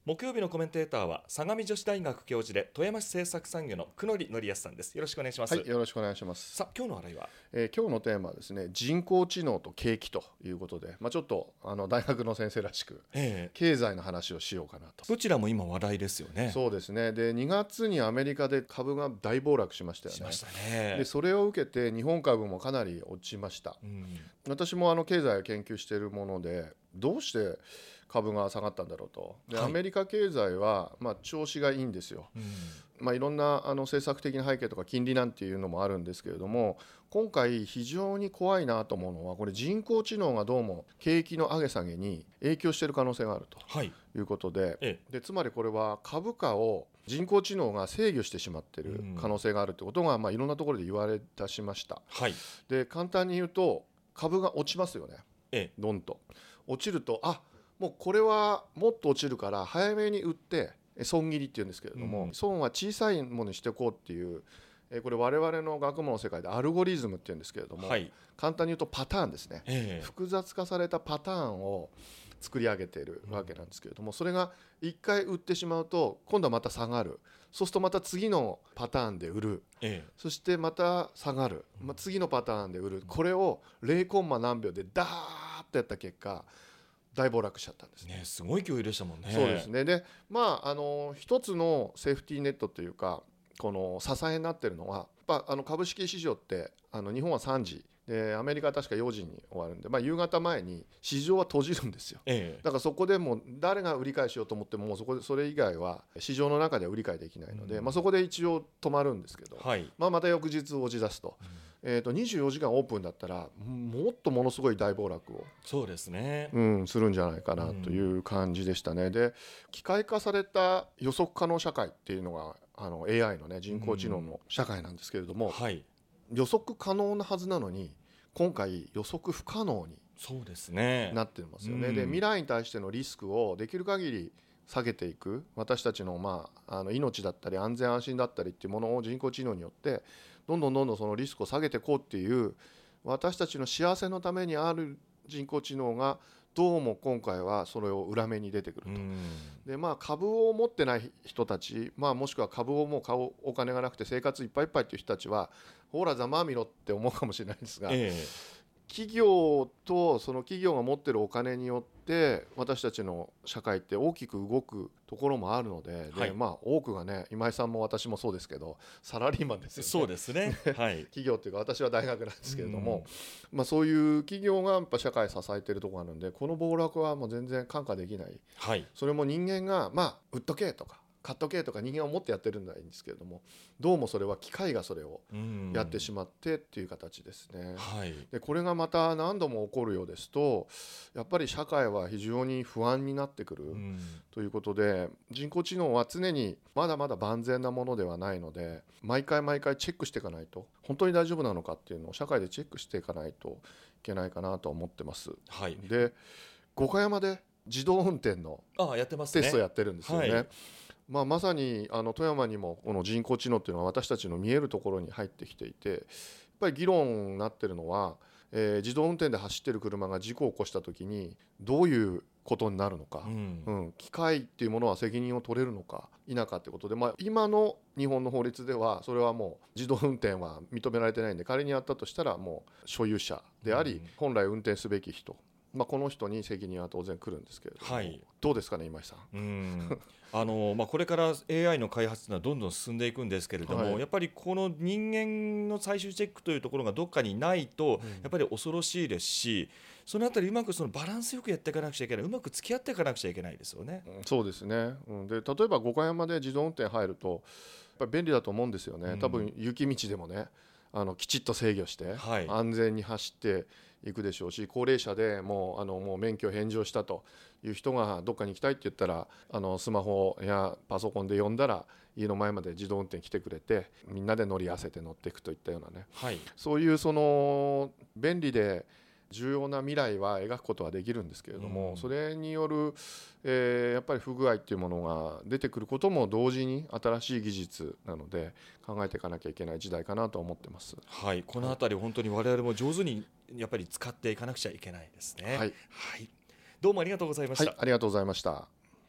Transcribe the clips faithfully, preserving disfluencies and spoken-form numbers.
木曜日のコメンテーターは相模女子大学教授で富山市政策産業の久典則康さんです。よろしくお願いします。 はい、よろしくお願いします。 さあ、今日の話題は、 えー、今日のテーマはですね、人工知能と景気ということで、まあ、ちょっとあの大学の先生らしく、えー、経済の話をしようかなと。 どちらも今話題ですよね。 そうですね。で、にがつにアメリカで株が大暴落しましたよね。 しましたね。 で、それを受けて日本株もかなり落ちました。うん、私もあの経済を研究しているもので、どうして株が下がったんだろうと。で、はい、アメリカ経済はまあ調子がいいんですよ。うん、まあ、いろんなあの政策的な背景とか金利なんていうのもあるんですけれども、今回非常に怖いなと思うのは、これ人工知能がどうも景気の上げ下げに影響している可能性があるということで、はい、ええ、でつまりこれは株価を人工知能が制御してしまっている可能性があるということが、まあ、いろんなところで言われ出しました。はい、で簡単に言うと株が落ちますよね。ええ、ドンと落ちると、あ、もうこれはもっと落ちるから早めに売って損切りっていうんですけれども、うん、損は小さいものにしていこうっていう、これ我々の学問の世界でアルゴリズムっていうんですけれども、はい、簡単に言うとパターンですね、えー、複雑化されたパターンを作り上げているわけなんですけれども、それがいっかい売ってしまうと今度はまた下がる。そうするとまた次のパターンで売る、ええ、そしてまた下がる、まあ、次のパターンで売る。これをゼロコンマ何秒でダーッとやった結果大暴落しちゃったんですね。 ね、すごい勢いでしたもんね。 そうですね。で、まああの一つのセーフティーネットというか、この支えになっているのは、やっぱあの株式市場ってあの日本はさんじでアメリカは確かよじに終わるんで、まあ、夕方前に市場は閉じるんですよ。ええ、だからそこでもう誰が売り買いしようと思っても、もうそこでそれ以外は市場の中では売り買いできないので、うん、まあ、そこで一応止まるんですけど、はい、まあ、また翌日落ち出すと、うん、えー、とにじゅうよじかんオープンだったらもっとものすごい大暴落をそうですね、 うん、するんじゃないかなという感じでしたね。で、機械化された予測可能社会っていうのがあの エーアイ の、ね、人工知能の社会なんですけれども、うん、はい、予測可能なはずなのに今回予測不可能になってますよね。うん、で、未来に対してのリスクをできる限り下げていく、私たちの、まあ、あの命だったり安全安心だったりっていうものを人工知能によってどんどんどんどんそのリスクを下げていこうっていう、私たちの幸せのためにある人工知能がどうも今回はそれを裏目に出てくると。で、まあ、株を持ってない人たち、まあ、もしくは株をもう買うお金がなくて生活いっぱいいっぱいっていう人たちは、ほらざまあみろって思うかもしれないんですが、ええ、企業とその企業が持ってるお金によって私たちの社会って大きく動くところもあるので、はい、で、まあ、多くがね、今井さんも私もそうですけどサラリーマンですよね。 そうですね、はい、 企業っていうか私は大学なんですけれども、まあ、そういう企業がやっぱ社会を支えているところがあるので、この暴落はもう全然看過できない、はい、それも人間が、まあ、売っとけとか買っとけとか人間を持ってやってるんだいいんですけれども、どうもそれは機械がそれをやってしまってっていう形ですね。はい、でこれがまた何度も起こるようですと、やっぱり社会は非常に不安になってくるということで、人工知能は常にまだまだ万全なものではないので、毎回毎回チェックしていかないと、本当に大丈夫なのかっていうのを社会でチェックしていかないといけないかなと思ってます。はい、で、五箇山で自動運転のテストやってるんですよね。まあ、まさにあの富山にもこの人工知能っていうのは私たちの見えるところに入ってきていて、やっぱり議論になってるのは、えー、自動運転で走ってる車が事故を起こした時にどういうことになるのか、うんうん、機械っていうものは責任を取れるのか否かってことで、まあ、今の日本の法律ではそれはもう自動運転は認められてないんで、仮にやったとしたらもう所有者であり、うん、本来運転すべき人、まあ、この人に責任は当然来るんですけれども、はい、どうですかね、今井さん。 うんあのまあ、これから エーアイ の開発というのはどんどん進んでいくんですけれども、はい、やっぱりこの人間の最終チェックというところがどっかにないと、うん、やっぱり恐ろしいですし、そのあたりうまくそのバランスよくやっていかなくちゃいけない、うまく付き合っていかなくちゃいけないですよね。 うん、そうですね、うん、で例えば五箇山で自動運転入るとやっぱり便利だと思うんですよね。多分雪道でもね、あのきちっと制御して安全に走っていくでしょうし、高齢者でもうあのもう免許返上したという人がどっかに行きたいって言ったら、あのスマホやパソコンで呼んだら家の前まで自動運転来てくれて、みんなで乗り合わせて乗っていくといったようなね、はい、そういうその便利で重要な未来は描くことはできるんですけれども、うん、それによる、えー、やっぱり不具合っていうものが出てくることも同時に新しい技術なので考えていかなきゃいけない時代かなと思ってます。 はい、このあたり本当に我々も上手にやっぱり使っていかなくちゃいけないですね。はい、はい、どうもありがとうございました。 はい、ありがとうございました。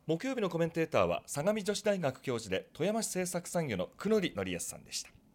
木曜日のコメンテーターは相模女子大学教授で富山市政策産業の久典則康さんでした。